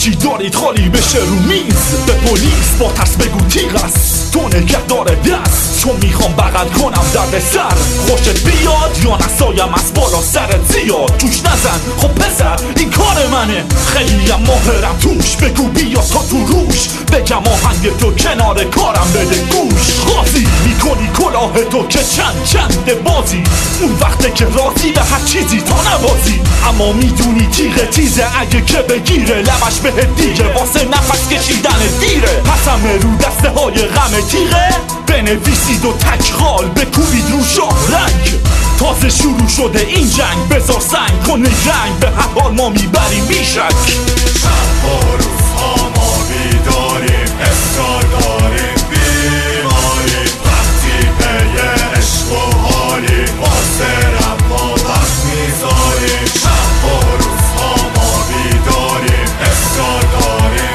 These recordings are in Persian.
هرچی دارید خالی بشه رو میز. به پلیس با ترس بگو تیغ است، تو نگهدار دست، چون میخوام بغل کنم درد سر. خوشت بیاد یا نسایم از بالا سرت زیاد توش نزن. خب پسر این کار منه، خیلی ماهرم توش. بگو بیا تا تو روش بگم آهنگ تو کنار کارم بده گوش. قاضی میکنی کلاه تو که چند بازی، اون وقته که راضی به هر چیزی تا نبازی. اما میدونی تیغه تیزه اگه که بگیره لبش بهت دیگه، واسه نفس کشیدن دیره. پس همه رو دسته های غم تیغه بنویسید و تکخال بکوبید رو شاه رنگ. تازه شروع شده این جنگ، بذار سنگ کن رنگ، به هر حال ما میبریم بیشک. شب و روزها ما بیداریم، اصرار داریم بیماریم. وقتی پی عشق و حالی واسه ما وقت میذاریم. شب و روزها ما بیداریم، اصرار داریم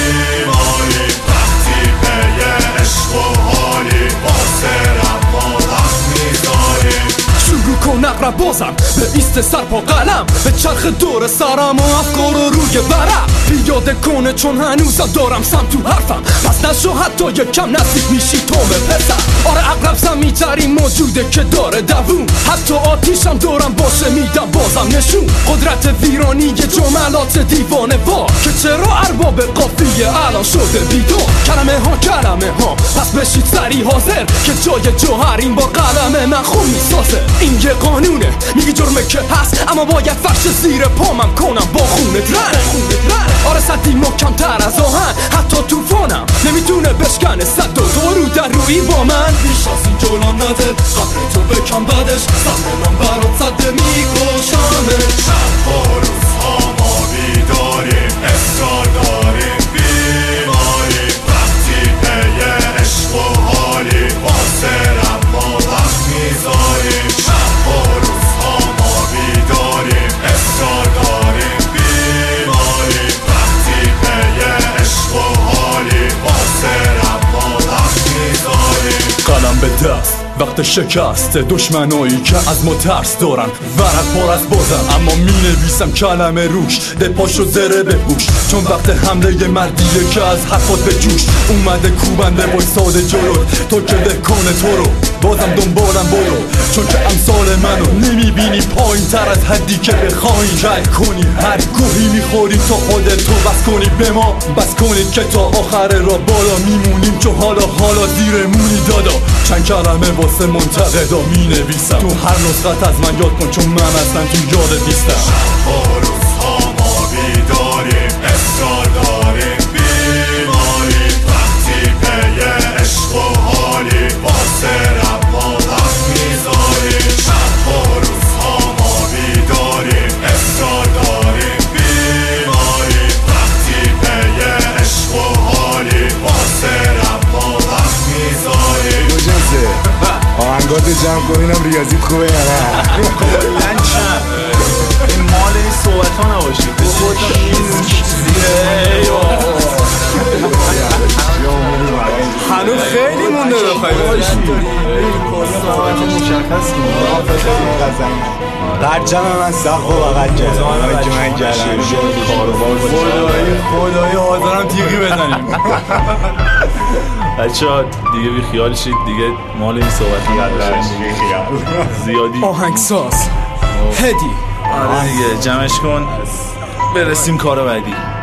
بیماریم. وقتی پی عشق و حالی واسه ما وقت میذاریم. شروع کن اقرب بازم به ایست سر پا قلم، به چرخ دور سرم و افکار روی برم. پیاده کنه چون هنوزم دارم سم تو حرفم، پس نشو حتی یکم نزدیک میشی تو پسر. آره اقرب سمی‌ترین موجوده که داره دووم، حتی آتیشم دارم باشه میدم بازم نشون. قدرت ویرانی جملات دیوانه با که چرا ارباب قافیه الان شده بیدار. کلمه ها پس بشید سری حاضر که جای جوهر این با قلم من خون میسازه. این یه قانونه میگی جرمه که هست، اما باید فرش زیر پامم کنم با خونت رن. آره صدی محکم‌تر از آهن، حتی توفانم نمیتونه بشکنه صد و تو رو در روی با من. بیش از این جلوم نده قبر تو بکن بعدش، صبر من برات صده میکشمه. شب و روزها ما بیداریم، اصرار داریم بیماریم. وقتی پی عشق و حالی واسه ما وقت میذاریم. شب و روزها ما بیداریم، اصرار داریم بیماریم. وقتی پی عشق و حالی واسه ما وقت میذاریم. قلم به دست وقت شکست دشمنایی که از ما ترس دارن، ورق پر از بازم اما می نویسم کلمه روش. ده پاشو زره به هوش، چون وقت حمله مردیه که از حرفات به جوش اومده کوبنده وایساده جلوت. تو که کنه تو رو بازم دنبالم برو، چون که امثال منو نمیبینی پایین تر از حدی که بخوایی رد کنی. هر گوهی میخوری تا خودت تو بس کنی به ما، بس کنید که تا آخر را بالا میمونیم. چون حالا زیرمونی دادا، چند کلمه واسه منتقدا می نویسم. تو هر نسخت از من یاد کن چون من اصلا تو یادت نیستم. شب و روزها ما بیداریم، اصرار داریم بیماریم. وقتی پی عشق و حالی واسه ما وقت میذاریم. شب و روزها ما بیداریم، اصرار داریم بیماریم. وقتی پی عشق و حالی واسه ما وقت میذاریم. آهنگات جمع کن اینم ریاضیت خوبه یا نه؟ کلن چند این مال این صحبت ها نباشید به خودتون این چیزیه. هنوز خیلی مونده بخواهی باشید. صحبت مشخص برجم من سخت و بغل کردم که من کردم خدایی حاضرم تیغی بزنیم. بچه ها دیگه بی خیال شید، دیگه مال این صحبت نباشید زیادی. آهنگساز هدی. آره دیگه جمعش کن برسیم کار بعدی.